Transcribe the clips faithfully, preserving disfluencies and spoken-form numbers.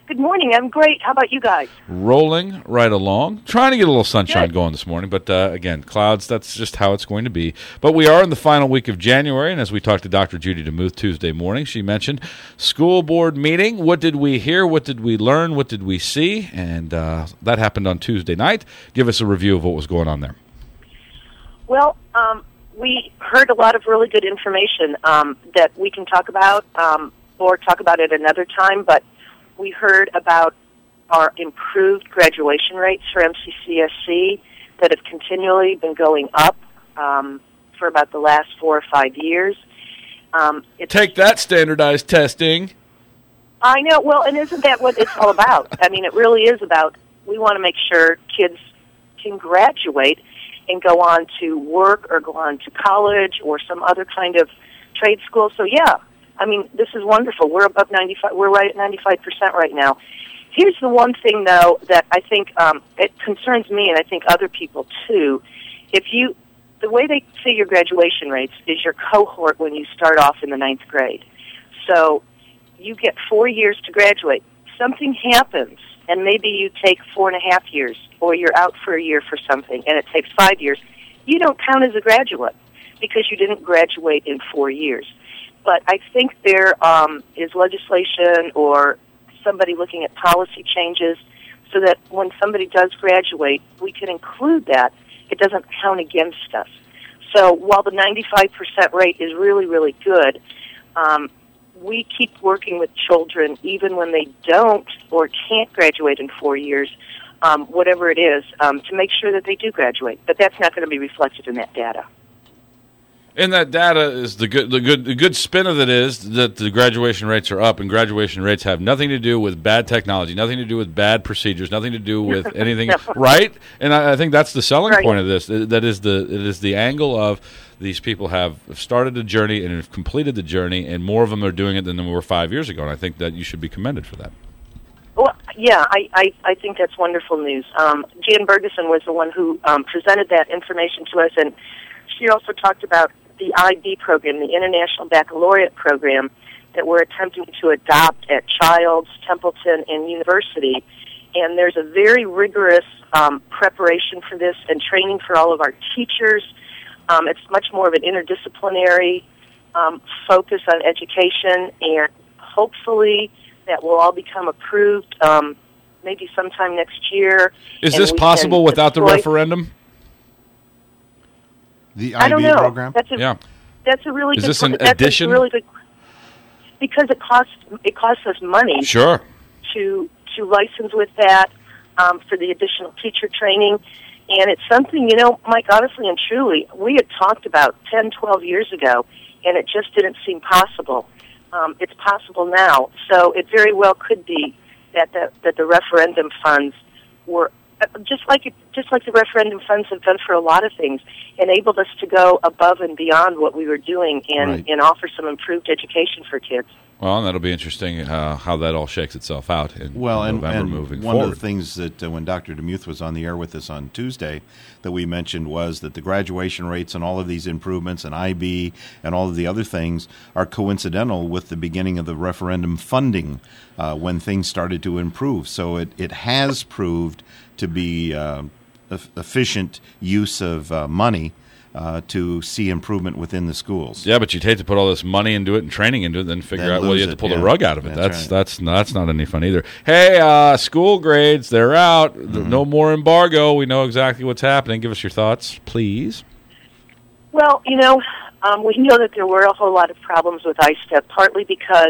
Good morning. I'm great. How about you guys? Rolling right along. Trying to get a little sunshine Good. going this morning, but uh, again, clouds, that's just how it's going to be. But we are in the final week of January, and as we talked to Doctor Judy DeMuth Tuesday morning, she mentioned school board meeting. What did we hear? What did we learn? What did we see? And uh, that happened on Tuesday night. Give us a review of what was going on there. Well, um, we heard a lot of really good information um, that we can talk about um, or talk about at another time, but we heard about our improved graduation rates for M C C S C that have continually been going up um, for about the last four or five years. Um, it's, Take that, standardized testing. I know. Well, and isn't that what it's all about? I mean, it really is about, we want to make sure kids can graduate and go on to work or go on to college or some other kind of trade school. So, yeah. I mean, this is wonderful. We're above ninety-five. We're right at ninety-five percent right now. Here's the one thing, though, that I think um, it concerns me, and I think other people too. If you, the way they figure graduation rates is your cohort when you start off in the ninth grade. So you get four years to graduate. Something happens, and maybe you take four and a half years, or you're out for a year for something, and it takes five years. You don't count as a graduate because you didn't graduate in four years. But I think there um, is legislation or somebody looking at policy changes so that when somebody does graduate, we can include that. It doesn't count against us. So while the ninety-five percent rate is really, really good, um, we keep working with children even when they don't or can't graduate in four years, um, whatever it is, um, to make sure that they do graduate. But that's not going to be reflected in that data. And that data is the good, the good, the good spin of it is that the graduation rates are up, and graduation rates have nothing to do with bad technology, nothing to do with bad procedures, nothing to do with anything, No. right? And I, I think that's the selling Right. point of this. That is the it is the angle of these people have started a journey and have completed the journey, and more of them are doing it than there were five years ago. And I think that you should be commended for that. Well, yeah, I, I, I think that's wonderful news. Um, Jan Bergeson was the one who um, presented that information to us, and she also talked about the I B program, the International Baccalaureate program, that we're attempting to adopt at Childs, Templeton, and University. And there's a very rigorous um, preparation for this and training for all of our teachers. Um, it's much more of an interdisciplinary um, focus on education, and hopefully that will all become approved um, maybe sometime next year. Is and this we possible can without the deploy- referendum? The I B I don't know. program? That's a, Yeah. That's a really Is good. this an that's addition? A really good, because it costs it costs us money Sure. to to license with that um, for the additional teacher training, and it's something, you know, Mike. Honestly and truly, we had talked about ten, twelve years ago, and it just didn't seem possible. Um, it's possible now, so it very well could be that the, that the referendum funds were. Just like it, just like the referendum funds have done for a lot of things, enabled us to go above and beyond what we were doing and, Right. and offer some improved education for kids. Well, that'll be interesting uh, how that all shakes itself out in Well, and, November and moving one forward. of the things that uh, when Doctor DeMuth was on the air with us on Tuesday that we mentioned was that the graduation rates and all of these improvements and I B and all of the other things are coincidental with the beginning of the referendum funding uh, when things started to improve. So it, it has proved to be uh, e- efficient use of uh, money uh, to see improvement within the schools. Yeah, but you'd hate to put all this money into it and training into it, and then figure Then out, well, lose you have to it, pull yeah. the rug out of it. That's That's right. that's that's not any fun either. Hey, uh, school grades, they're out. Mm-hmm. No more embargo. We know exactly what's happening. Give us your thoughts, please. Well, you know, um, we know that there were a whole lot of problems with I STEP, partly because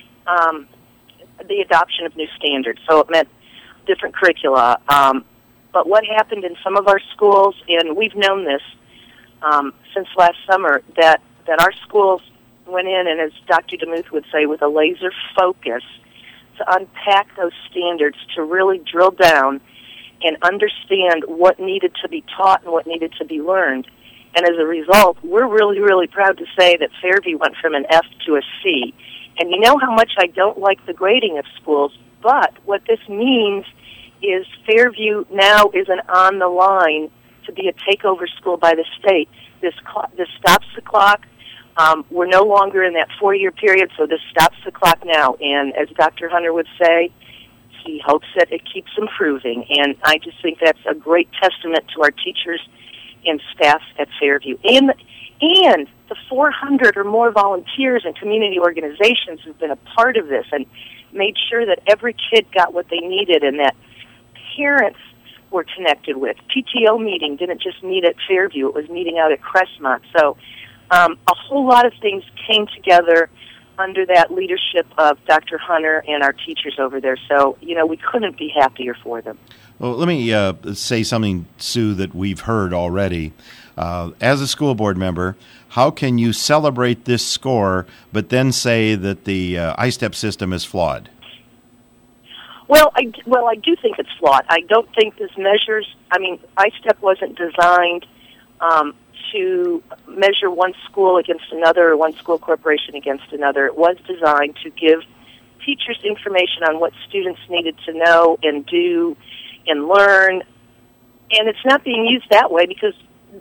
um, the adoption of new standards. So it meant different curricula. Um, but what happened in some of our schools, and we've known this um, since last summer, that, that our schools went in, and as Doctor DeMuth would say, with a laser focus to unpack those standards, to really drill down and understand what needed to be taught and what needed to be learned. And as a result, we're really, really proud to say that Fairview went from an F to a C. And you know how much I don't like the grading of schools, but what this means is Fairview now is an on the line to be a takeover school by the state. This cl- this stops the clock. Um, we're no longer in that four-year period, so this stops the clock now. And as Doctor Hunter would say, he hopes that it keeps improving. And I just think that's a great testament to our teachers and staff at Fairview. And, and the four hundred or more volunteers and community organizations who've been a part of this and made sure that every kid got what they needed and that parents were connected with. P T O meeting didn't just meet at Fairview, it was meeting out at Crestmont. So um, a whole lot of things came together under that leadership of Doctor Hunter and our teachers over there. So, you know, we couldn't be happier for them. Well, let me uh, say something, Sue, that we've heard already. Uh, as a school board member, how can you celebrate this score but then say that the uh, I STEP system is flawed? Well, I, well, I do think it's flawed. I don't think this measures, I mean, I STEP wasn't designed um, to measure one school against another or one school corporation against another. It was designed to give teachers information on what students needed to know and do and learn. And it's not being used that way because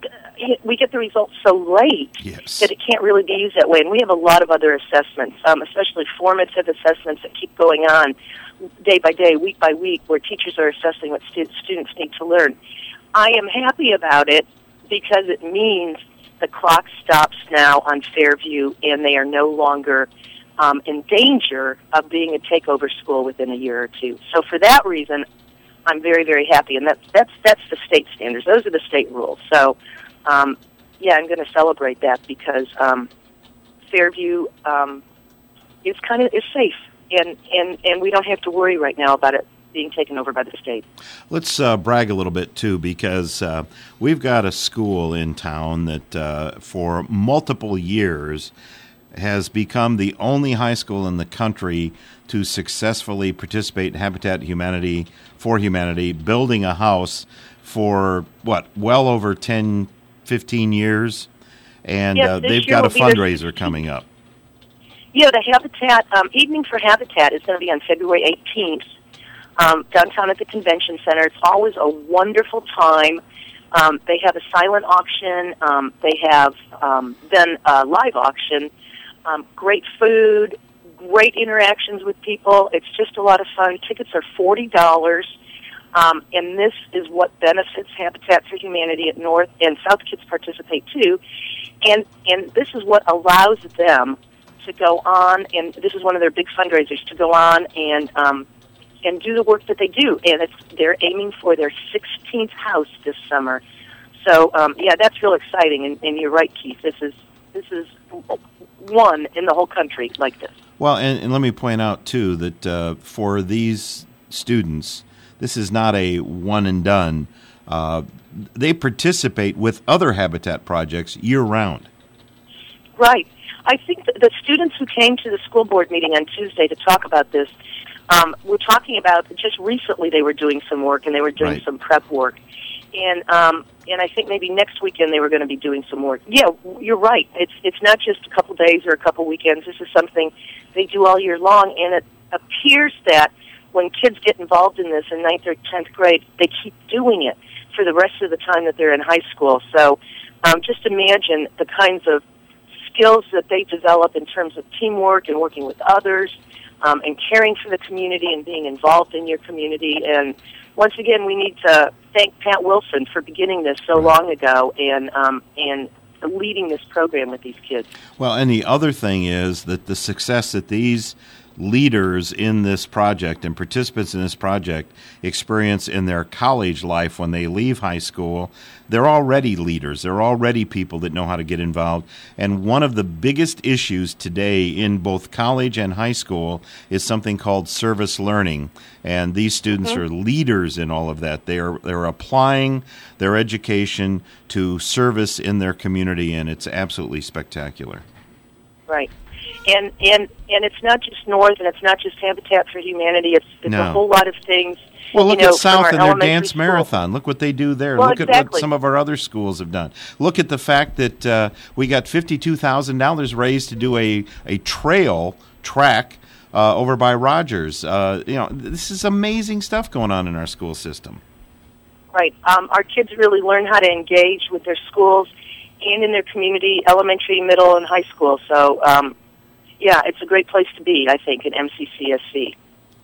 we get the results so late yes. that it can't really be used that way. And we have a lot of other assessments, um, especially formative assessments that keep going on day by day, week by week, where teachers are assessing what stu- students need to learn. I am happy about it because it means the clock stops now on Fairview and they are no longer um, in danger of being a takeover school within a year or two. So for that reason, I'm very, very happy, and that's that's that's the state standards. Those are the state rules. So, um, yeah, I'm going to celebrate that because um, Fairview um, is kind of is safe, and, and and we don't have to worry right now about it being taken over by the state. Let's uh, brag a little bit, too, because uh, we've got a school in town that uh, for multiple years has become the only high school in the country to successfully participate in Habitat Humanity for Humanity, building a house for, what, well over ten, fifteen years? And yes, uh, they've got a fundraiser coming up. Yeah, the Habitat, um, Evening for Habitat is going to be on February eighteenth. Um, downtown at the Convention Center. It's always a wonderful time. Um, they have a silent auction. Um, they have um, then a live auction. Um, great food, great interactions with people. It's just a lot of fun. Tickets are forty dollars, um, and this is what benefits Habitat for Humanity at North, and South Kids participate too. And and this is what allows them to go on, and this is one of their big fundraisers, to go on and um, and do the work that they do. And it's they're aiming for their sixteenth house this summer. So, um, yeah, that's real exciting. And, and you're right, Keith. This is this is one in the whole country like this. Well, and, and let me point out, too, that uh, for these students, this is not a one and done. Uh, they participate with other Habitat projects year-round. Right. I think that the students who came to the school board meeting on Tuesday to talk about this Um, we're talking about just recently they were doing some work and they were doing right. some prep work, and um, and I think maybe next weekend they were going to be doing some work. Yeah, you're right. It's it's not just a couple days or a couple weekends. This is something they do all year long, and it appears that when kids get involved in this in ninth or tenth grade, they keep doing it for the rest of the time that they're in high school. So um, just imagine the kinds of skills that they develop in terms of teamwork and working with others. Um, and caring for the community and being involved in your community. And once again, we need to thank Pat Wilson for beginning this so long ago and um, and leading this program with these kids. Well, and the other thing is that the success that these leaders in this project and participants in this project experience in their college life when they leave high school, they're already leaders. They're already people that know how to get involved. And one of the biggest issues today in both college and high school is something called service learning. And these students mm-hmm. are leaders in all of that. They are they're applying their education to service in their community, and it's absolutely spectacular. Right. And, and and it's not just North, and it's not just Habitat for Humanity. It's, it's no. a whole lot of things. Well, look you know, at South and their dance school. marathon. Look what they do there. Well, look exactly. at what some of our other schools have done. Look at the fact that uh, we got fifty-two thousand dollars raised to do a, a trail track uh, over by Rogers. Uh, you know, this is amazing stuff going on in our school system. Right. Um, our kids really learn how to engage with their schools and in their community, elementary, middle, and high school. So, um, yeah, it's a great place to be, I think, at M C C S C.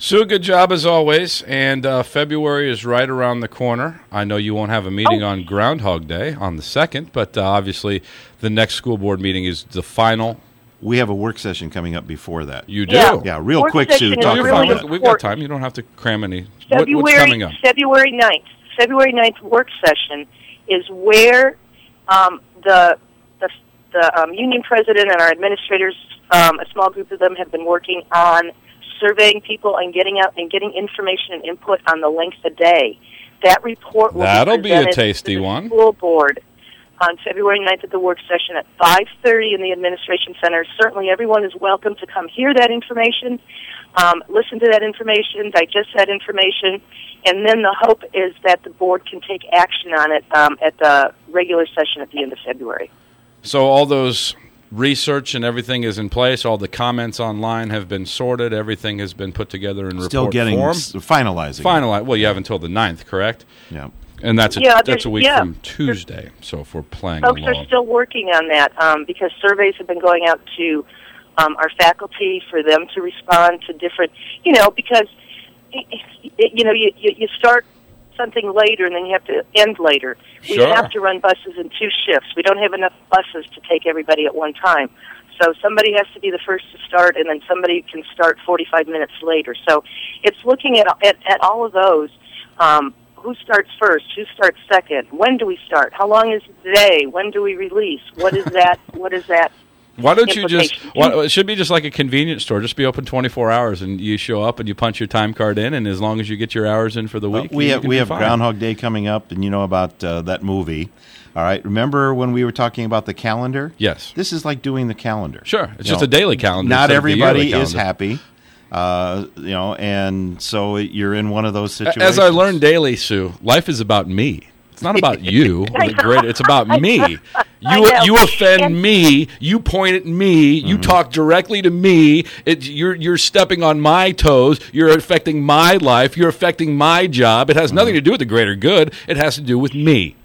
Sue, good job as always. And uh, February is right around the corner. I know you won't have a meeting Oh. on Groundhog Day on the second, but uh, obviously the next school board meeting is the final. We have a work session coming up before that. You do? Yeah. Yeah, real Work quick, session Sue. is Talk You're about fine. really that. We've got important. time. You don't have to cram any. What, February, what's coming up? February ninth. February ninth work session is where um, the the, the um, union president and our administrators, um, a small group of them, have been working on surveying people and getting out and getting information and input on the length of day. That report will That'll be be a presented tasty to the one. school board on February ninth at the work session at five thirty in the Administration Center. Certainly everyone is welcome to come hear that information, um, listen to that information, digest that information, and then the hope is that the board can take action on it um, at the regular session at the end of February. So all those research and everything is in place. All the comments online have been sorted. Everything has been put together in Still report getting form. s- finalizing. Finalized. Well, you have until the ninth, correct? Yeah. And that's a, Yeah, that's there's- a week yeah. from Tuesday. So if we're playing Folks along. are still working on that um, because surveys have been going out to um, our faculty for them to respond to different, you know, because, you know, you, you, you start something later and then you have to end later. We Sure. have to run buses in two shifts. We don't have enough buses to take everybody at one time. So somebody has to be the first to start, and then somebody can start forty-five minutes later. So it's looking at at, at all of those. Um, who starts first? Who starts second? When do we start? How long is the day? When do we release? What is that? What is that? Why don't you just? implication. Why, it should be just like a convenience store. Just be open twenty-four hours, and you show up and you punch your time card in, and as long as you get your hours in for the week, Uh, we you have can we be have fine. Groundhog Day coming up, and you know about uh, that movie. All right, remember when we were talking about the calendar? Yes. This is like doing the calendar. Sure, it's You just know, a daily calendar. Not instead of the yearly everybody is calendar. happy, uh, you know, and so you're in one of those situations. As I learned daily, Sue, life is about me. It's not about you. or the great. It's about me. I You know. you offend And- me. You point at me. You talk directly to me. It, you're you're stepping on my toes. You're affecting my life. You're affecting my job. It has nothing to do with the greater good. It has to do with me.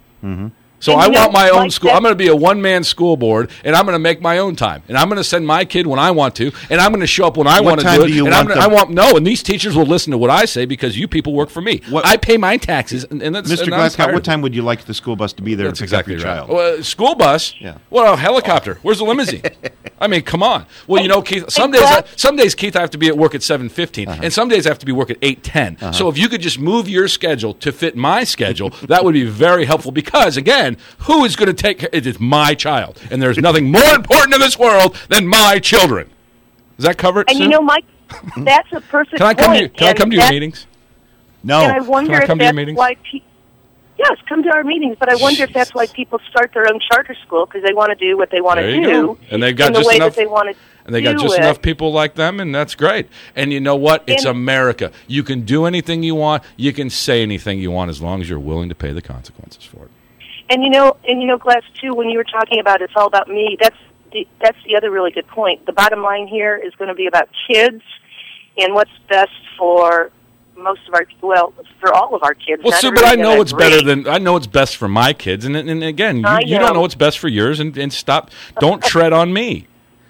So And I you know, want my own Mike, school. I'm that- going to be a one-man school board, and I'm going to make my own time. And I'm going to send my kid when I want to, and I'm going to show up when I What want to time do it. do you and I'm want gonna, I them- want no, and these teachers will listen to what I say because you people work for me. What- I pay my taxes, and, and that's Mister and I'm Glasgow, tired what of it. time would you like the school bus to be there That's to pick exactly up your right. child? Well, uh, school bus. Yeah. Well, a helicopter. Where's the limousine? I mean, come on. Well, you know, Keith. Some days, I, some days, Keith, I have to be at work at seven fifteen, Uh-huh. and some days I have to be work at eight ten. So if you could just move your schedule to fit my schedule, that would be very helpful. Because again, who is going to take care? It is my child, and there's nothing more important in this world than my children. Does that cover it? And Sue? you know, Mike, that's a perfect can I come point. to your, can I And come to your that- meetings? No. And I wonder Can I if come to your that's meetings? why pe- Yes, come to our meetings, but I wonder if that's why people start their own charter school because they want to do what they want There to you do go. And they've got in the just way enough- that they want to And they do got just it. enough people like them, and that's great. And you know what? It's And- America. You can do anything you want. You can say anything you want as long as you're willing to pay the consequences for it. And you know, and you know, Glass too. When you were talking about it's all about me, that's the, that's the other really good point. The bottom line here is going to be about kids and what's best for most of our well, for all of our kids. Well, Not Sue, but I everybody's know gonna what's agree. better than I know what's best for my kids. And and again, you, I you don't know. know what's best for yours. And, and stop. Don't tread on me.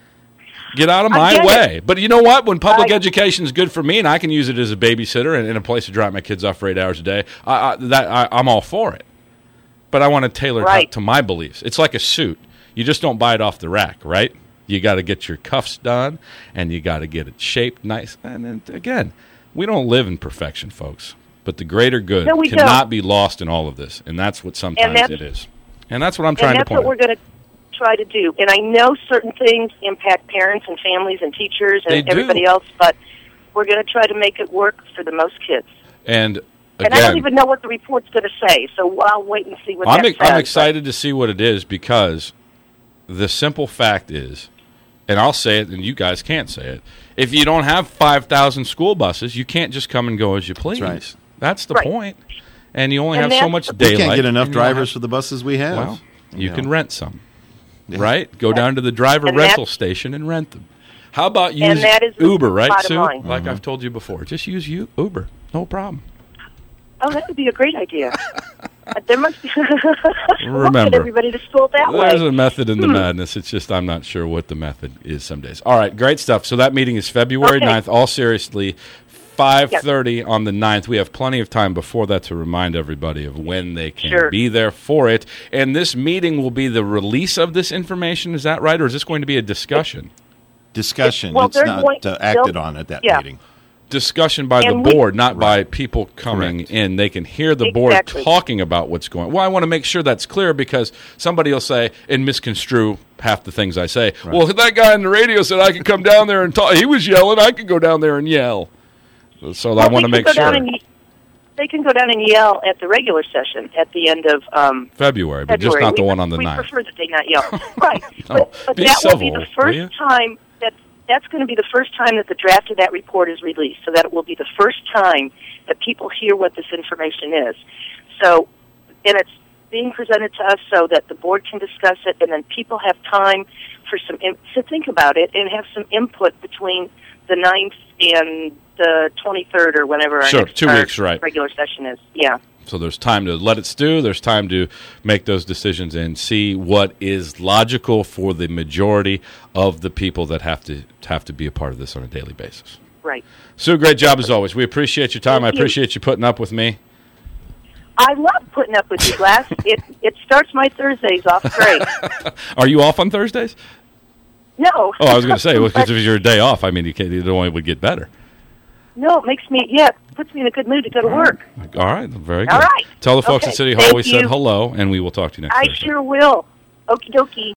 Get out of I my get it. way. But you know what? When public I- education is good for me, and I can use it as a babysitter and, and a place to drop my kids off for eight hours a day, I, I, that I, I'm all for it. But I want to tailor it Right. to my beliefs. It's like a suit. You just don't buy it off the rack, right? You got to get your cuffs done, and you got to get it shaped nice. And then, again, we don't live in perfection, folks. But the greater good No, we cannot don't. be lost in all of this, and that's what sometimes that's- it is. And that's what I'm trying and to that's point what we're going to try to do. And I know certain things impact parents and families and teachers and They do. everybody else, but we're going to try to make it work for the most kids. And And I don't again, even know what the report's going to say, so I'll wait and see what I'm, that ex- says. I'm excited to see what it is because the simple fact is, and I'll say it, and you guys can't say it, if you don't have five thousand school buses, you can't just come and go as you please. right. That's the Right. point. And you only And have so that's much the- We daylight. can't get enough and you don't drivers have- for the buses we have. Well, you know. can rent some, Yeah. right? Go down to the driver And rental that's- station and rent them. How about And use that is the Uber, right, bottom Sue? line. Like I've told you before. Just use you Uber. No problem. Oh, that would be a great idea. Uh, there must be. We'll Remember, get everybody to school that There's way. a method in the Hmm. madness. It's just I'm not sure what the method is some days. All right, great stuff. So that meeting is February Okay. ninth. All seriously, five thirty on the ninth. We have plenty of time before that to remind everybody of when they can Sure. be there for it. And this meeting will be the release of this information, is that right? Or is this going to be a discussion? Discussion. It's- well, it's they're not going- uh, acted they'll- on at that yeah. meeting. Discussion by And the we- board, not Right. by people coming Correct. in. They can hear the Exactly. board talking about what's going on. Well, I want to make sure that's clear because somebody will say and misconstrue half the things I say. Right. Well, that guy on the radio said I could come down there and talk. He was yelling. I could go down there and yell. So Well, I want to they can make go sure. down and ye- They can go down and yell at the regular session at the end of um, February, but February. just not the we, one on the we ninth. prefer that they not yell. Right. No, But, but be that will be civil, the first will you? time that that's going to be the first time that the draft of that report is released. So that it will be the first time that people hear what this information is. So, and it's being presented to us so that the board can discuss it, and then people have time for some in, to think about it and have some input between the ninth and the twenty-third or whenever our Sure, next two our weeks, right. regular session is. Yeah. So there's time to let it stew. There's time to make those decisions and see what is logical for the majority of the people that have to have to be a part of this on a daily basis. Right. Sue, great job as always. We appreciate your time. Thank I you. appreciate you putting up with me. I love putting up with you, Glass. it it starts my Thursdays off great. Are you off on Thursdays? No. Oh, I was going to say, well, because But- if your day off, I mean, you can't. The only would get better. no, it makes me yeah, it puts me in a good mood to go to work. All right, very good. All right. Tell the folks Okay, at City Hall thank we said you. hello, and we will talk to you next I Thursday. sure will. Okie dokie.